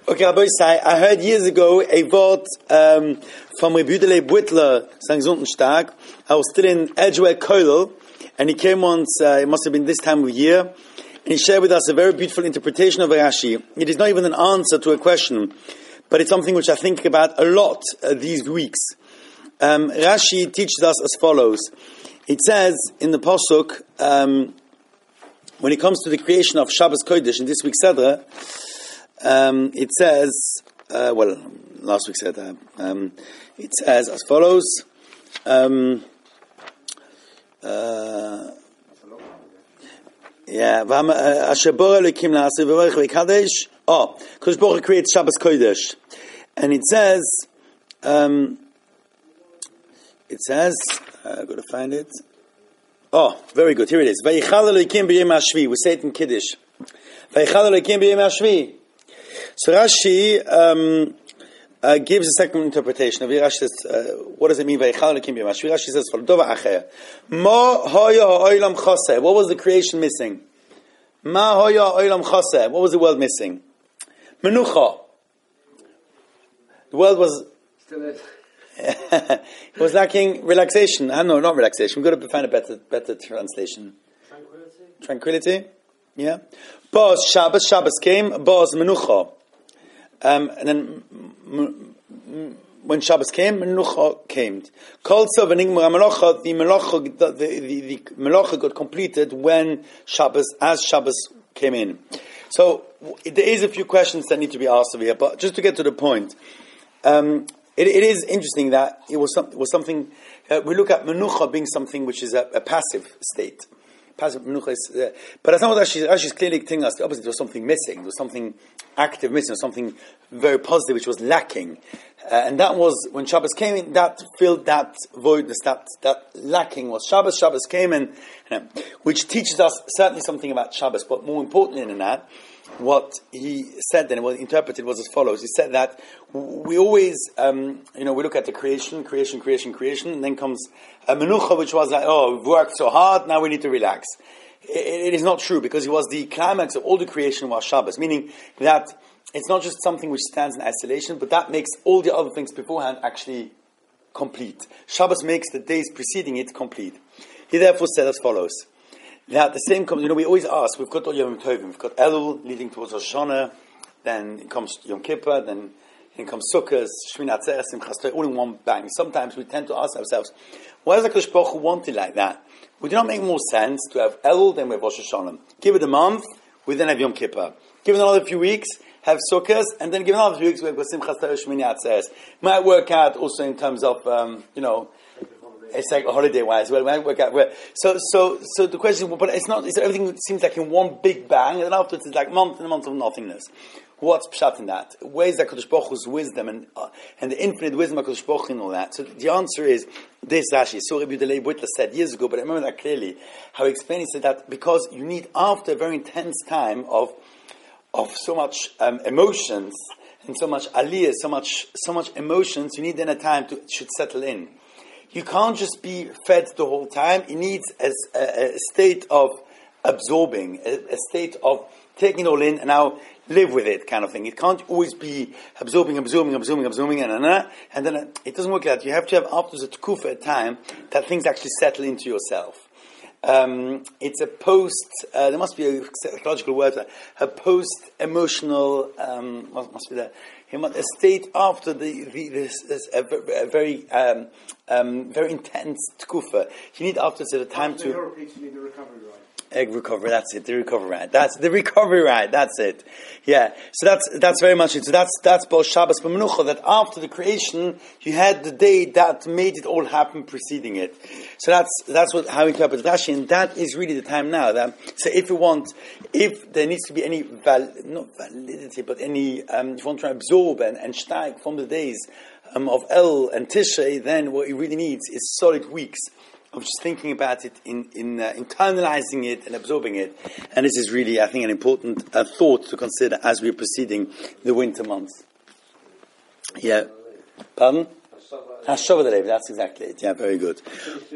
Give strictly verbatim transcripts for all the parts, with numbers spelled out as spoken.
Okay, Rabbi Sai, I heard years ago a word um, from Rabbi Yudele Bwittler, Sankt Sonnenstag. I was still in Edgeware Koilel, and he came once, uh, it must have been this time of year, and he shared with us a very beautiful interpretation of Rashi. It is not even an answer to a question, but it's something which I think about a lot uh, these weeks. Um, Rashi teaches us as follows. It says in the Pasuk, um, when it comes to the creation of Shabbos Kodesh in this week's Sedra, um, it says, uh, well, last week said that, um, it says as follows, um, uh, yeah, Asher Bora Elokim La'aseh V'Varech V'Kadesh. Oh, Kodesh Baruch Hu creates Shabbos Kodesh, and it says, um, it says, uh, I've got to find it. Oh, very good. Here it is. Vayichal Elokim b'yom hashvi. We say it in Kiddush. Vayichal Elokim b'yom hashvi. So Rashi um, uh, gives a second interpretation of it. Rashi says, uh, what does it mean? Vayichal Elokim b'yom hashvi. Rashi says, "Dova acher. Ma hoya ha'olam chaseh." What was the creation missing? Ma hoya ha'olam chaseh. What was the world missing? Menucha. The world was still is. It was lacking relaxation. I know, not relaxation. We've got to find a better, better translation. Tranquility. Tranquility. Yeah. Boaz Shabbos. Shabbos came. Boaz Menucha. Um, and then m- m- when Shabbos came, Menucha came. Kol Tov Enigma Melacha. The Melacha, the, the, the, the Melacha got completed when Shabbos, as Shabbos came in. So there is a few questions that need to be asked over here, but just to get to the point. Um, It, it is interesting that it was, some, it was something, uh, we look at menucha being something which is a, a passive state. Passive menucha is, uh, but that's not what Rashi is clearly telling us. The opposite, there was something missing. There was something active missing, there was something very positive which was lacking. Uh, and that was, when Shabbos came in, that filled that voidness, that, that lacking was Shabbos. Shabbos came in, uh, which teaches us certainly something about Shabbos, but more importantly than that, what he said then, what he interpreted was as follows. He said that we always, um, you know, we look at the creation, creation, creation, creation, and then comes a menucha, which was like, oh, we've worked so hard, now we need to relax. It, it is not true, because it was the climax of all the creation was Shabbos, meaning that it's not just something which stands in isolation, but that makes all the other things beforehand actually complete. Shabbos makes the days preceding it complete. He therefore said as follows. Now, the same comes, you know, we always ask, we've got Yom Tovim, we've got Elul leading towards Rosh Hashanah, then it comes Yom Kippur, then it comes Sukkot, Shmini Atzeres, Simchas Torah, all in one bang. Sometimes we tend to ask ourselves, why does HaKadosh Baruch Hu want it like that? Would it not make more sense to have Elul, then we have Rosh Hashanah? Give it a month, we then have Yom Kippur. Give it another few weeks, have Sukkot, and then give it another few weeks, we have Simchas Torah, Shmini Atzeres. Might work out also in terms of, um, you know, it's like holiday-wise. Well, we work out. So, so, so the question, but it's not. It's, everything seems like in one big bang, and then afterwards it's like month and a month of nothingness. What's pshat in that? Where is that Kadosh Baruch Hu's wisdom and uh, and the infinite wisdom of Kadosh Baruch Hu and all that? So the answer is this. Rashi, so Rabbi Yudele Bwittler said years ago, but I remember that clearly. How he explained, he said that because you need, after a very intense time of of so much um, emotions and so much aliyah, so much so much emotions, you need then a time to it should settle in. You can't just be fed the whole time. It needs a, a, a state of absorbing, a, a state of taking it all in and now live with it kind of thing. It can't always be absorbing, absorbing, absorbing, absorbing, and, and, and then it doesn't work like that. You have to have afterwards a tkufa, a time, that things actually settle into yourself. Um, it's a post, uh, there must be a psychological word, a post-emotional, um, what must be there? A state after the, the this, this a, a very um, um, very intense tkufa. You need after the time after to the repeats, you need the recovery ride. Egg recovery, that's it. The recovery ride. That's the recovery ride. That's it. Yeah. So that's that's very much it. So that's that's both Shabbos and Menucha. That after the creation, you had the day that made it all happen, preceding it. So that's that's what how we interpret Rashi, and that is really the time now. That so if you want, if there needs to be any val, not validity, but any um, if you want to absorb and and steig from the days um, of El and Tishrei, then what it really needs is solid weeks of just thinking about it, in, in uh, internalizing it and absorbing it. And this is really, I think, an important uh, thought to consider as we're proceeding the winter months. Yeah. Pardon? Hashava Lev, that's exactly it. Yeah, very good.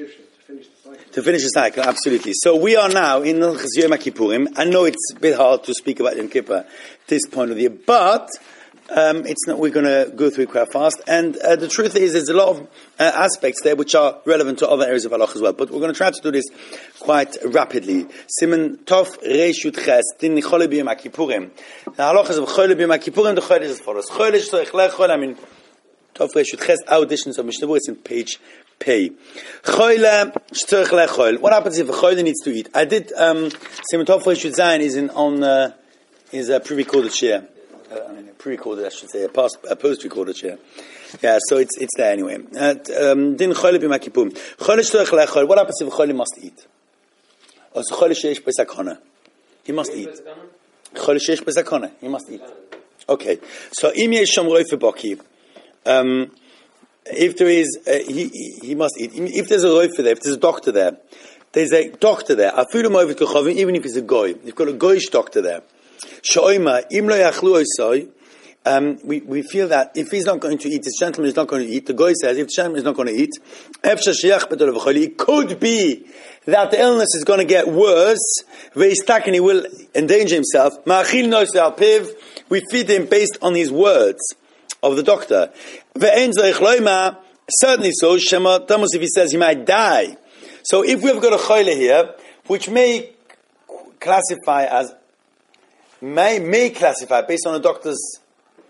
To finish the cycle, absolutely. So we are now in Yom Kippurim. I know it's a bit hard to speak about Yom Kippur at this point of the year, but Um, it's not. We're going to go through it quite fast, and uh, the truth is, there's a lot of uh, aspects there which are relevant to other areas of halach as well. But we're going to try to do this quite rapidly. Simon Tov Reish Yud Ches Din Chole B'Yom HaKippurim. The halachas of Chole B'Yom HaKippurim. The Chole is as follows: Cholesh Tzorich Lechol. I mean, Tov Reish Yud Ches. Our editions of Mishnah Berurah, it's in page Pei. Chole Tzorich Lechol. What happens if a Chole needs to eat? I did. Um, Simon Tov Reish Yud Zayin is in on uh, is a pre-recorded share. Uh, I mean, a pre-recorded, I should say, a, past, a post-recorded share. Yeah, so it's it's there anyway. Din chole b'Yom HaKippurim. Chole shtorech lechol. What happens if a chole must eat? Or so chole sheish b'sakana. He must eat. Chole sheish b'sakana. He must eat. Okay. So im yesh sham roife baki. Um, if there is, uh, he, he he must eat. If there's a roife there, if there's a doctor there, there's a doctor there. Afilu mo'avet kochavim, even if he's a goy. You've got a goyish doctor there. Sho'ima im lo yachlu osoi. Um, we, we feel that if he's not going to eat, this gentleman is not going to eat. The guy says, if the gentleman is not going to eat, it could be that the illness is going to get worse, and he will endanger himself. We feed him based on his words of the doctor. Certainly so, if he says he might die. So if we've got a choyle here, which may classify as, may, may classify based on a doctor's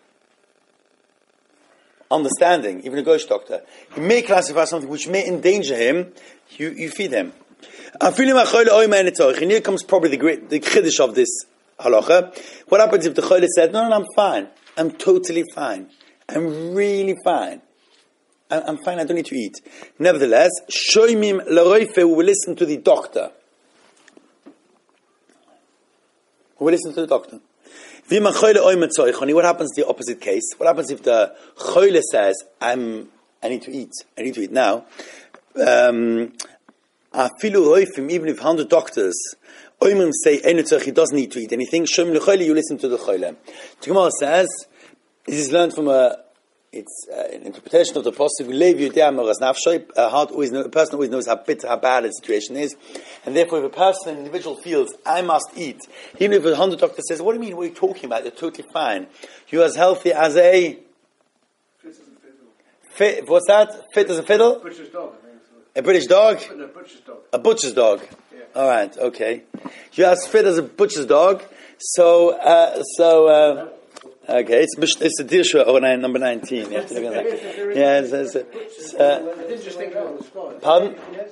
understanding, even a Goyish doctor, he may classify something which may endanger him, you, you feed him. And here comes probably the great, the chiddush of this halacha. What happens if the choyle said, no, no, no, I'm fine. I'm totally fine. I'm really fine. I'm, I'm fine, I don't need to eat. Nevertheless, shoymim l'roife, we will listen to the doctor. We will listen to the doctor. What happens in the opposite case? What happens if the choyle says, I'm, I need to eat. I need to eat now. Um, even if one hundred doctors say, he doesn't need to eat anything, you listen to the choyle. The Gemara says, this is learned from a, it's uh, an interpretation of the pasuk. A heart always knows, a person always knows how bitter, how bad the situation is, and therefore, if a person, an individual feels, I must eat, even if a hundred doctor says, "What do you mean? What are you talking about? You're totally fine. You're as healthy as a Fit as a fiddle. fit. What's that? Fit as a fiddle? British dog, I think. A British dog? No, a butcher's dog. A butcher's dog. Yeah. All right. Okay. You're as fit as a butcher's dog. So, uh, so. Uh, Okay, it's it's a Dirshua or nine, number nineteen. You have to look at that. Yeah, it's, it's, it's, uh, I didn't just think about it. Pardon?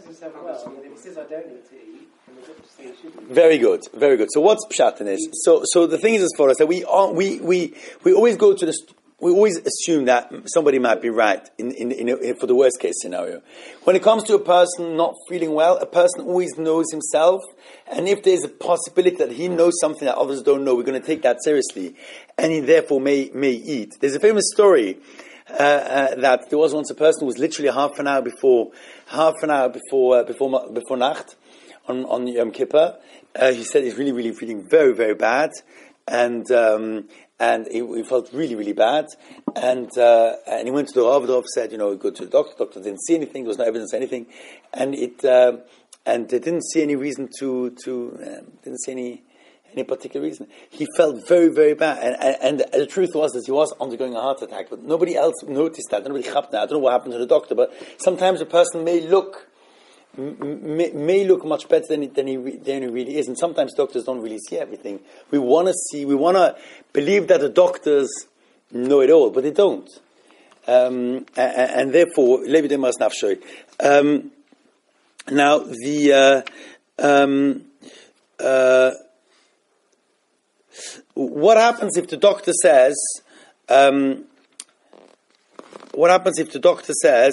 Very good, very good. So what's pshat in this? So so the thing is as follows: that we are, we we we always go to the. We always assume that somebody might be right in, in, in, in for the worst case scenario. When it comes to a person not feeling well, a person always knows himself, and if there's a possibility that he knows something that others don't know, we're going to take that seriously, and he therefore may may eat. There's a famous story uh, uh, that there was once a person who was literally half an hour before half an hour before uh, before before Nacht on on Yom Kippur. Uh, he said he's really really feeling very very bad, and. Um, And he, he felt really, really bad. And uh, and he went to the Rav. The Rav said, you know, go to the doctor. The doctor didn't see anything. There was no evidence of anything. And it uh, and they didn't see any reason to to um, didn't see any any particular reason. He felt very, very bad. And, and and the truth was that he was undergoing a heart attack, but nobody else noticed that. Nobody chapped that. I don't know what happened to the doctor, but sometimes a person may look. May, may look much better than he, than, he, than he really is, and sometimes doctors don't really see everything. We want to see, we want to believe that the doctors know it all, but they don't. Um, and, and therefore, levi demas nafshoy. Um Now, the uh, um, uh, what happens if the doctor says? Um, what happens if the doctor says?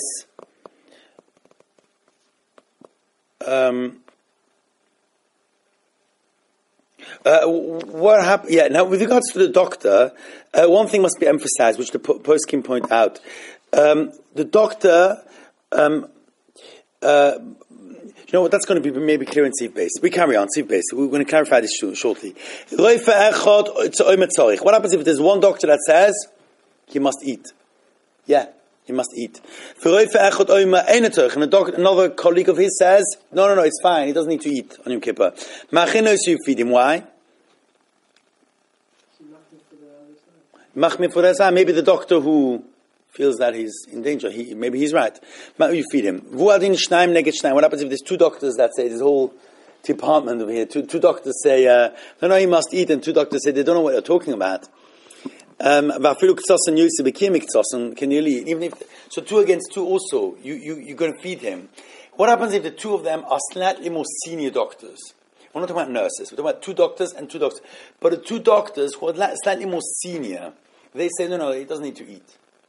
Um, uh, what happened? Yeah. Now, with regards to the doctor, uh, one thing must be emphasized, which the poskim point out. Um, the doctor, um, uh, you know what? That's going to be maybe clear in sieve based. We carry on sieve based. We're going to clarify this shortly. What happens if there's one doctor that says he must eat? Yeah. He must eat. And a doctor, another colleague of his says, no, no, no, it's fine. He doesn't need to eat on Yom Kippur. You feed him. Why? Machmir for that, maybe the doctor who feels that he's in danger, he, maybe he's right. You feed him. What happens if there's two doctors that say, this whole department over here, two, two doctors say, uh, no, no, he must eat, and two doctors say, they don't know what they're talking about. Um, can you leave? Even if, so two against two also, you, you, you're going to feed him. What happens if the two of them are slightly more senior doctors? We're not talking about nurses, we're talking about two doctors and two doctors. But the two doctors who are slightly more senior, they say, no, no, he doesn't need to eat.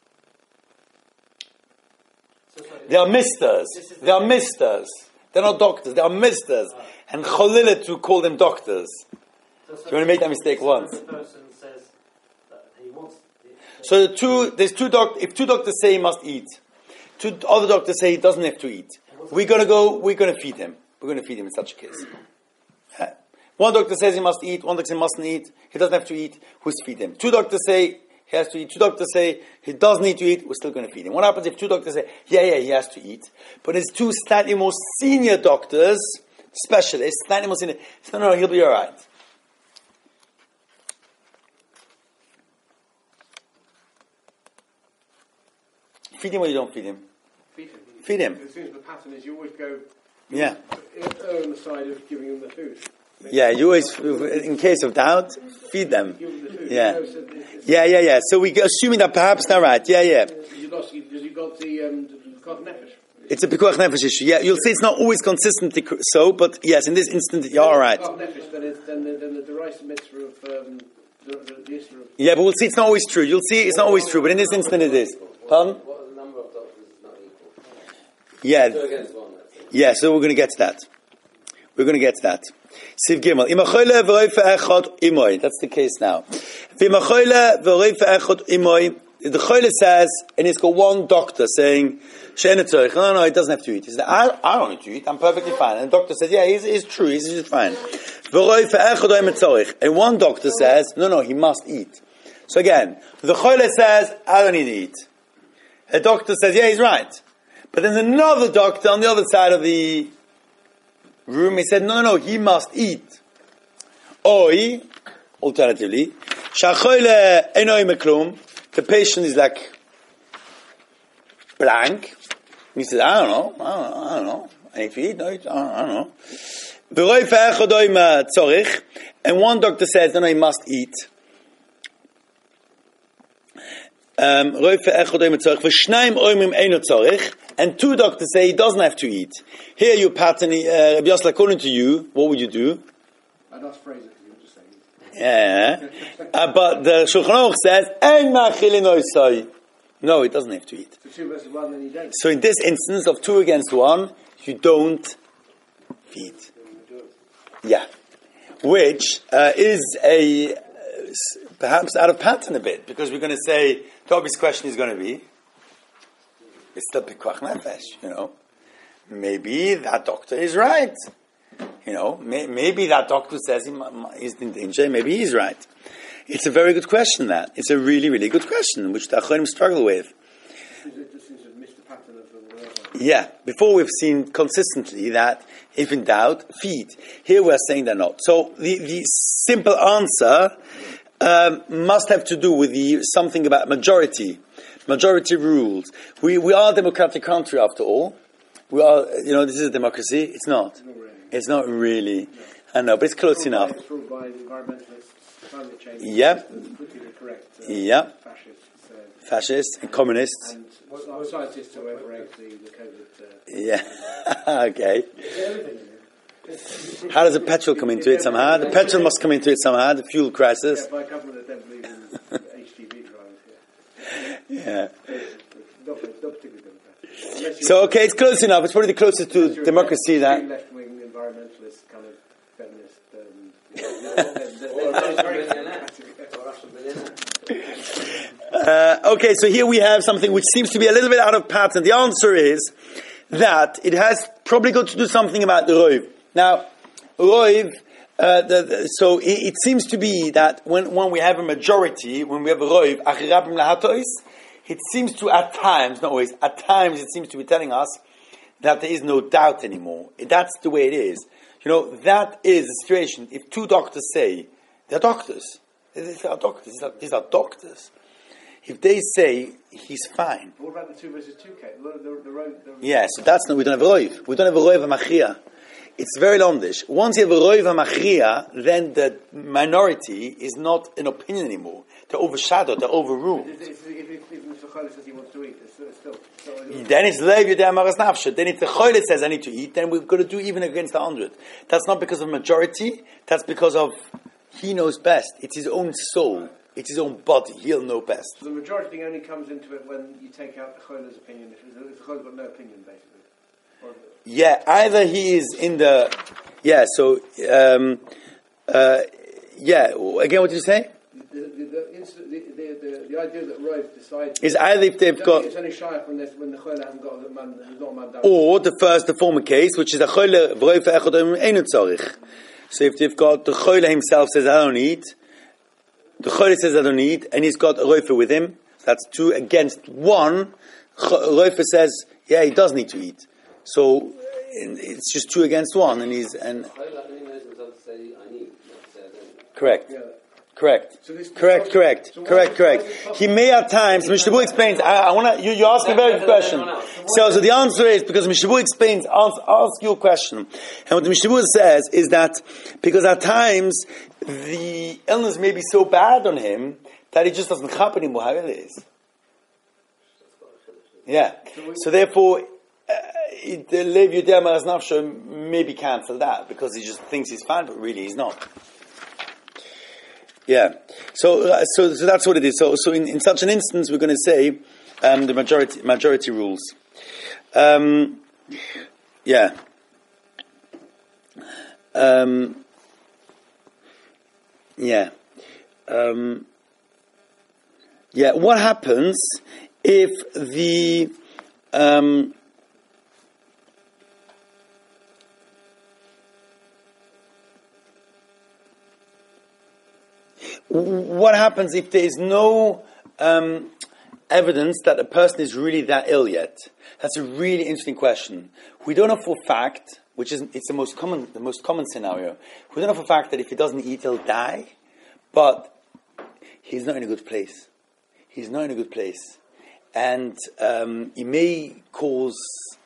So, they are misters. They are misters. They're not doctors. They are misters. Oh. And Cholile to call them doctors. So, so you want to make that mistake so once. The person says that he wants it. So the two, there's two doc. If two doctors say he must eat, two other doctors say he doesn't have to eat. We're going to go. We're going to feed him. We're going to feed him in such a case. Yeah. One doctor says he must eat. One doctor says he mustn't eat. He doesn't have to eat. Who's feed him? Two doctors say he has to eat. Two doctors say he does need to eat. We're still going to feed him. What happens if two doctors say, yeah, yeah, he has to eat, but there's two slightly more senior doctors, specialists, slightly more senior. So no, no, he'll be all right. Feed him or you don't feed him? Feed him. Feed him. As soon as the pattern is, you always go. Yeah. Err on the side of giving them the food. Yeah, you always, in case of doubt, feed them. Give them the food. Yeah. You know, so it's- Yeah, yeah, yeah. So we assuming that perhaps they're right. Yeah, yeah. You lost because you got the um, the nefesh. It's a pikuach nefesh issue. Yeah, you'll see it's not always consistently so, but yes, in this instant you're all right. Nefesh, then it's then the then the derisive mitzvah of um, the, the, the issue of. Yeah, but we'll see it's not always true. You'll see it's not always true, but in this instant it is. Pardon? What are the number of doctors is not equal? Yeah. Two against one, let's say. Yeah, so we're going to get to that. We're going to get to that. Siv Gimel. Imachoyle v'roife echad imoy. That's the case now. V'imachoyle v'roife echad imoy. The choyle says, and it's got one doctor saying, "She'ena tzorich." No, no, he doesn't have to eat. He says, "I, I don't need to eat. I'm perfectly fine." And the doctor says, "Yeah, he's, he's true. He's, he's fine." V'roife echad oim tzorich. And one doctor says, "No, no, he must eat." So again, the choyle says, "I don't need to eat." A doctor says, "Yeah, he's right." But then another doctor on the other side of the room, he said, no, no, he must eat. Oi, alternatively, shachoyle enoi meklum, the patient is like blank. He says, I don't know, I don't know, I don't know. And if he eat, no, I don't, I don't know. V'roi fe'echad oim tzorich, and one doctor says, no, no, he must eat. Um, and two doctors say he doesn't have to eat. Here you pattern, uh, Rabbi Yosef, according to you, what would you do? I'd ask Fraser because he would just say. Yeah. uh, but the Shulchan Aruch says, Ein ma'achilin oisai. No, he doesn't have to eat. So two versus one, then you don't. So in this instance of two against one, you don't feed. Yeah. Which uh, is a, uh, perhaps out of pattern a bit, because we're going to say, the obvious question is going to be, it's still pikuach nefesh, you know. Maybe that doctor is right. You know, may, maybe that doctor says he, he's in danger, maybe he's right. It's a very good question, that. It's a really, really good question, which the Achonim struggle with. Yeah, before we've seen consistently that, if in doubt, feed. Here we're saying they're not. So the, the simple answer um, must have to do with the something about majority. Majority rules. We we are a democratic country after all. We are, you know, this is a democracy. It's not. Not really. It's not really. I know, but it's close It's enough. It's ruled by environmentalists, climate change. Yeah. Politically correct. Uh, Yeah. Fascists. Uh, Fascists and communists. and well, scientists who overrate the, the COVID. Uh, Yeah. Okay. How does the petrol come into it somehow? The petrol must come into it somehow. The fuel crisis. yeah, by government that don't believe in H G V drivers. Yeah. Yeah. Not, not particularly democratic. Unless you're- So okay, it's close enough. It's probably the closest unless to you're democracy a that. left-wing environmentalist kind of feminist. Um, you know, Or a then- Russian then- billionaire. Or a Russian billionaire. Uh, okay, so here we have something which seems to be a little bit out of pattern. The answer is that it has probably got to do something about the Roiv. Now, Roiv, uh, the, the, so it, it seems to be that when, when we have a majority, when we have a Roiv, Achirabim Lahatois, it seems to at times, not always, at times it seems to be telling us that there is no doubt anymore. That's the way it is. You know, that is the situation. If two doctors say, they're doctors. These are doctors. These are, these are doctors. If they say he's fine, What about the two versus two case? The, the, the, road- the, yeah, so that's not, we don't have a roiv. We don't have a roiv machria. It's very londish. Once you have a roiv machria, then the minority is not an opinion anymore. They're overshadowed, they're overruled. if, if, if, if, if Mister Choyle says he wants to eat, it's still... It's still so Then it's leiv yudei amaras nafshe. Then if the choyle says I need to eat, then we're going to do even against the hundred. That's not because of majority. That's because of he knows best. It's his own soul. It's his own body. He'll know best. the majority thing only comes into it when you take out the Choyle's opinion, if, if the Choyle's got no opinion, basically. Or, Yeah, either he is in the, yeah, so, um, uh, yeah, again, what did you say? the, the, the, incident, the, the, the, the idea that Rove decides... Is either if they've it's got, only, it's only shy up when, there's- when the Choyle hasn't got a man, there's not a man down. or the first, the former case, which is a choyle, v'roi fe'echad einu tzorich. So if they've got, the choyle himself says, I don't eat, the choyle says, I don't eat, and he's got a roifer with him, that's two against one, roifer says, yeah, he does need to eat. So, it's just two against one, and he's, and, Choyle only knows himself to say, I need, not to say I don't. correct. Yeah. Correct. So this- correct, correct, so why- correct, why correct. is it possible- He may at times, Mishabu explains, I, I want to, you, you ask a very good question. So, so the answer is, because Mishabu explains, ask, ask your question. And what the Mishabu says is that, because at times, the illness may be so bad on him, that he just doesn't happen anymore how ill it is. Yeah. So therefore, uh, the Lev Yudei Amaras Nafsho maybe cancel that, because he just thinks he's fine, but really he's not. Yeah, so uh, so so that's what it is. So so in, in such an instance, we're going to say um, the majority majority rules. Um, yeah. Um, yeah. Um, yeah. What happens if the um, what happens if there is no um, evidence that a person is really that ill yet? That's a really interesting question. We don't know for a fact, which is it's the most common the most common scenario. We don't know for a fact that if he doesn't eat, he'll die, but he's not in a good place. He's not in a good place, and um, he may cause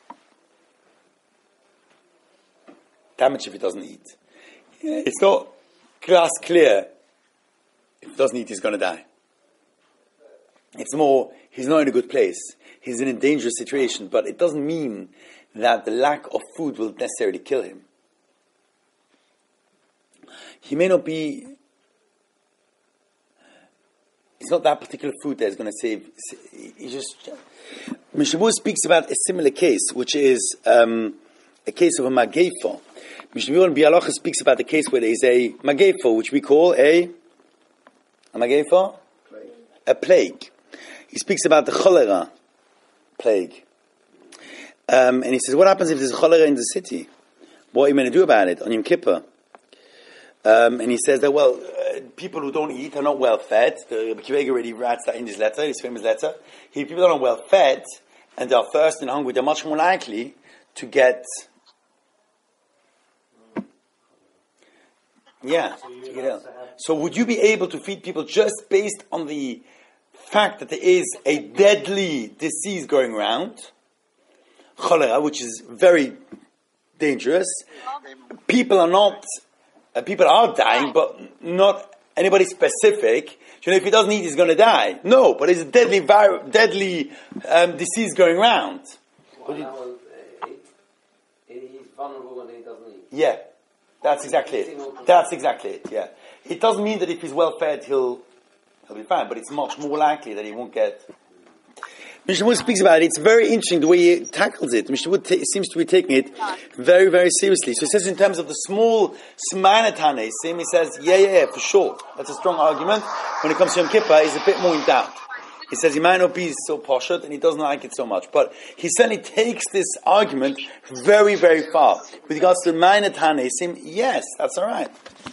damage if he doesn't eat. It's not glass clear. If he doesn't eat, he's going to die. It's more, he's not in a good place. He's in a dangerous situation, but it doesn't mean that the lack of food will necessarily kill him. He may not be, it's not that particular food that is going to save, he just, Mishabur speaks about a similar case, which is um, a case of a mageifa. Mishabur and Bialacha speaks about the case where there is a mageifa, which we call a A mageifa? Plague. A plague. He speaks about the cholera plague. Um, and he says, what happens if there's cholera in the city? What are you going to do about it on Yom Kippur? Um, and he says that, well, uh, people who don't eat are not well fed. The Rebbe Kiva already writes that in his letter, his famous letter. He, people that are not well fed and they are thirsty and hungry, they're much more likely to get... Yeah. To get ill. So would you be able to feed people just based on the fact that there is a deadly disease going around, cholera, which is very dangerous? People are not, uh, people are dying, but not anybody specific. You know, if he doesn't eat, he's going to die. No, but it's a deadly, vir- deadly um, disease going around. Well, that was, uh, he, he's vulnerable when he doesn't eat. Yeah. That's exactly it. That's exactly it, yeah. It doesn't mean that if he's well fed, he'll he'll be fine, but it's much more likely that he won't get... Mishnah Wood speaks about it. It's very interesting the way he tackles it. Mishnah Wood ta- seems to be taking it very, very seriously. So he says in terms of the small Smanatane, he says, yeah, yeah, yeah, for sure. That's a strong argument. When it comes to Yom Kippur, he's a bit more in doubt. He says he might not be so poshut and he doesn't like it so much. But he certainly takes this argument very, very far. With regards to minor Tanesim, yes, that's all right.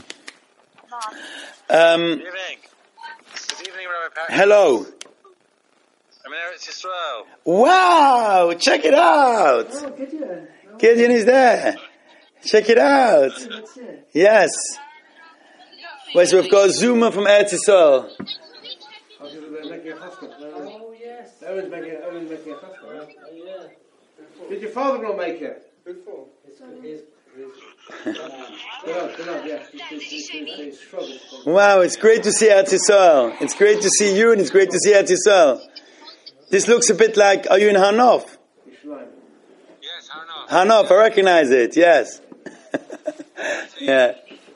Um, Good evening. Good evening, Rabbi Patrick. hello. I'm in Eretz Yisrael. Wow, check it out. Oh, Gideon. No, Gideon is there. Check it out. that's it. Yes. Wait, so we've got a Zuma from Eretz Yisrael. Oh, they're making a hospital. Oh, yes. Owen's making, Owen's making a hospital. Oh, yeah. Did your father-in-law make it? His, his, his, Bernard, Bernard, yeah. He's, he's, he's, he's struggled. Wow, it's great to see Eretz Yisrael. It's great to see you, and it's great to see Eretz Yisrael. This looks a bit like, are you in Hanof? Yes, how not? Hanof, I recognize it, yes. Yeah.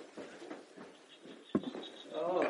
Oh.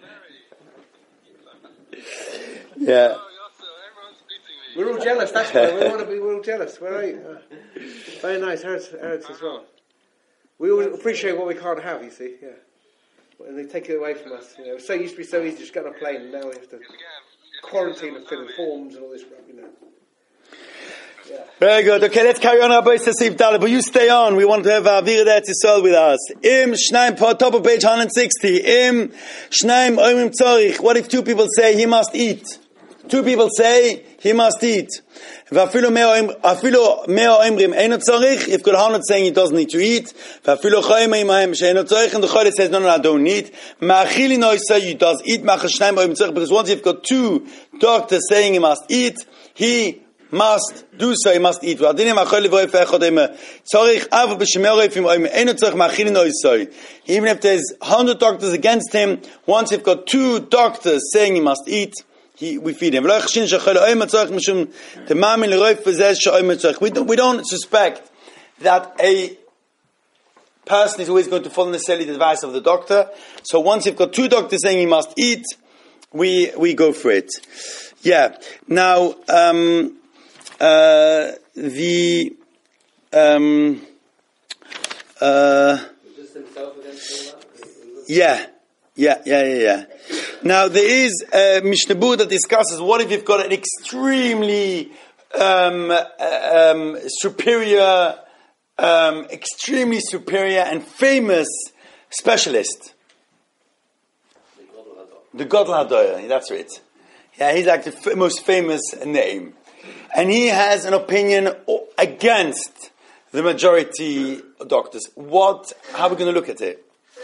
Yeah. Oh, Yossi, everyone's beating me. We're all jealous, that's why. We want to be, we're all jealous. Where are you? Uh, very nice, Eretz, Eretz as well. We always appreciate what we can't have, you see, yeah. And they take it away from us, you know. So it used to be so easy just get on a plane, and now we have to quarantine and fill in forms and all this crap, you know. Yeah. Very good. Okay, let's carry on our base to Sif Dalet. But you stay on. We want to have Avira Eretz Yisrael with us. Im Shnaim, top of page one sixty. Im Shnaim Oimim Tzorich. What if two people say he must eat? Two people say he must eat. Vafilu mea oimrim eino tzorich. If Kohanet saying he doesn't need to eat. Vafilu choyim imahem sheino tzorich. And the Cholet says no, no, I don't need. Ma'achili noisa, he does eat. Ma'achal Shnaim Oimim Tzorich. Because once you've got two doctors saying he must eat, he must do so, he must eat. Even if there's one hundred doctors against him, once you've got two doctors saying he must eat, he, we feed him. We don't, we don't suspect that a person is always going to follow necessarily the advice of the doctor. So once you've got two doctors saying he must eat, we we go for it. Yeah. Now, um, Uh, the um, uh, Just himself against Allah? yeah, yeah, yeah, yeah, yeah. Now there is a Mishnah Berurah that discusses what if you've got an extremely um, uh, um, superior, um, extremely superior and famous specialist, the Gadol Hadoya. That's it. Yeah, he's like the f- most famous name. And he has an opinion against the majority of doctors. What? How are we going to look at it?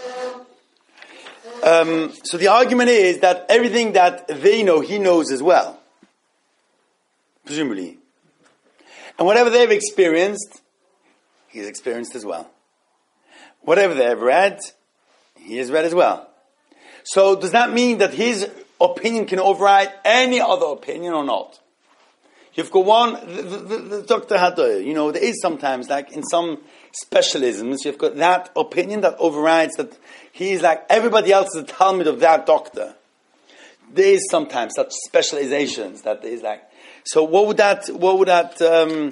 Um, so the argument is that everything that they know, he knows as well. Presumably. And whatever they've experienced, he's experienced as well. Whatever they've read, he has read as well. So does that mean that his opinion can override any other opinion or not? You've got one, the, the, the Doctor Hadoya, you know, there is sometimes, like in some specialisms, you've got that opinion that overrides that he's like, everybody else is a Talmud of that doctor. There is sometimes such specializations that there is like, so what would that, what would that, um,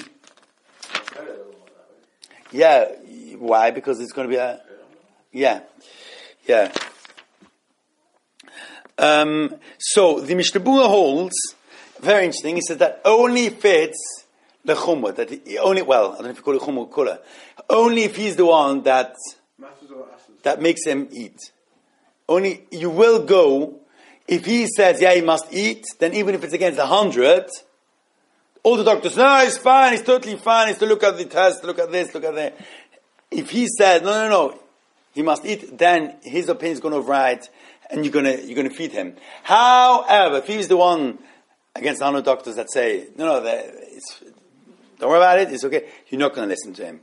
yeah, why? Because it's going to be a, yeah, yeah. Um, so the Mishnah Berurah holds, very interesting. He says that only fits the chumrah. That he only, well, I don't know if you call it chumrah or kula. Only if he's the one that that makes him eat. Only you will go if he says, yeah, he must eat. Then even if it's against a hundred, all the doctors, no, he's fine. He's totally fine. He's to look at the test, look at this, look at that. If he said, no, no, no, he must eat, then his opinion is going to override, and you're going to you're going to feed him. However, if he's the one against the hundred doctors that say, no, no, it's, don't worry about it, it's okay, you're not going to listen to him.